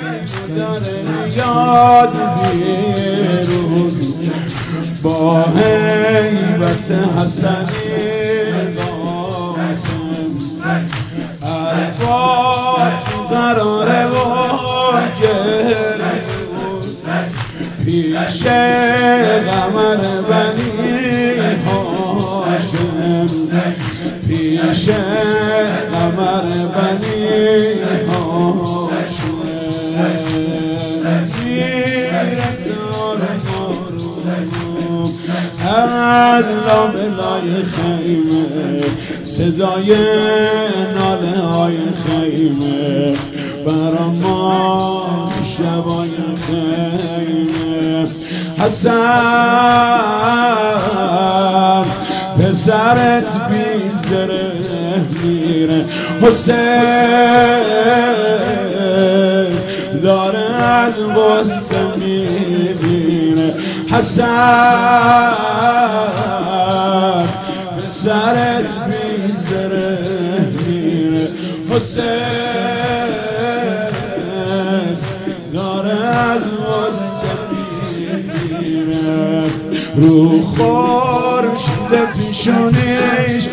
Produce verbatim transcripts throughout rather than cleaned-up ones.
داره یاد بیرون با هیبت حسنی قاسم عرفات قراره و گرمون پیش قمر بنی هاشم پیش قمر بنی هاشم میرسان مارو از لابلای خیمه صدای ناله های خیمه برا ما شبای خیمه حسن پسرت بی زره میره حسین داره از غصه میمیره حسن پسرت بی زره میره حسین داره از غصه میمیره رو خورشید پیشونیش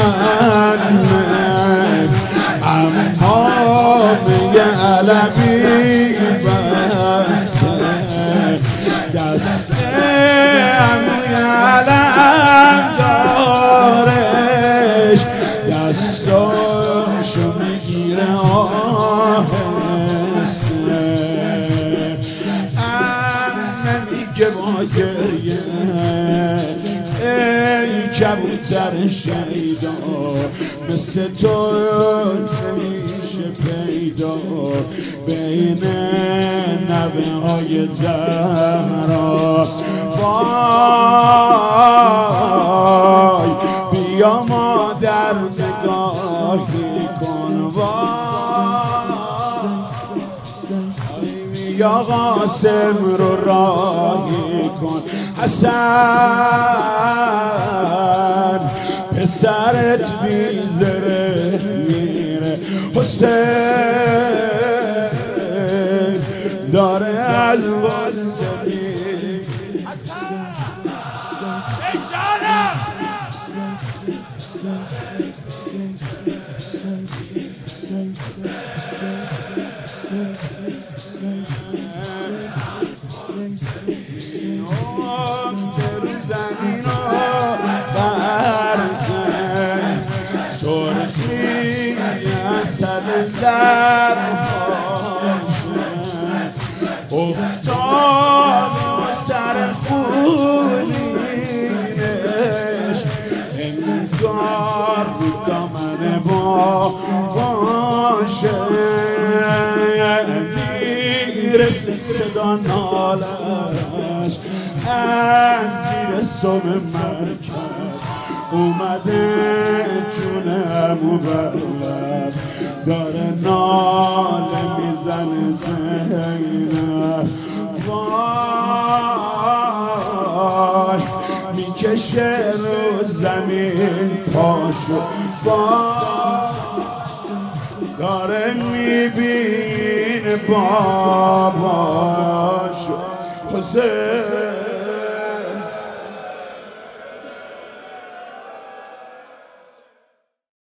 انمه اما میگه علمی بسته دست اموی علم دارش دستاشو میگیره آهسته امه میگه با گریه ای کبوتر شیدا مثل تو نمیشه پیدا بین نوه های زهرا وای بیا مادر نگاهی کن وای بیا قاسم رو راهی کن حسن پسرت بی زره میره حسین داره از واسه میره ای جانم زمین سرخی اصل در افتاد سر خونینش انگار دامن با باشه میرسه صدا نالش از زیر سم مرکز اومده جونم و بلد داره ناله میزنه زینب وای میکشه رو زمین پاشو وای داره میبینه باباشو حسین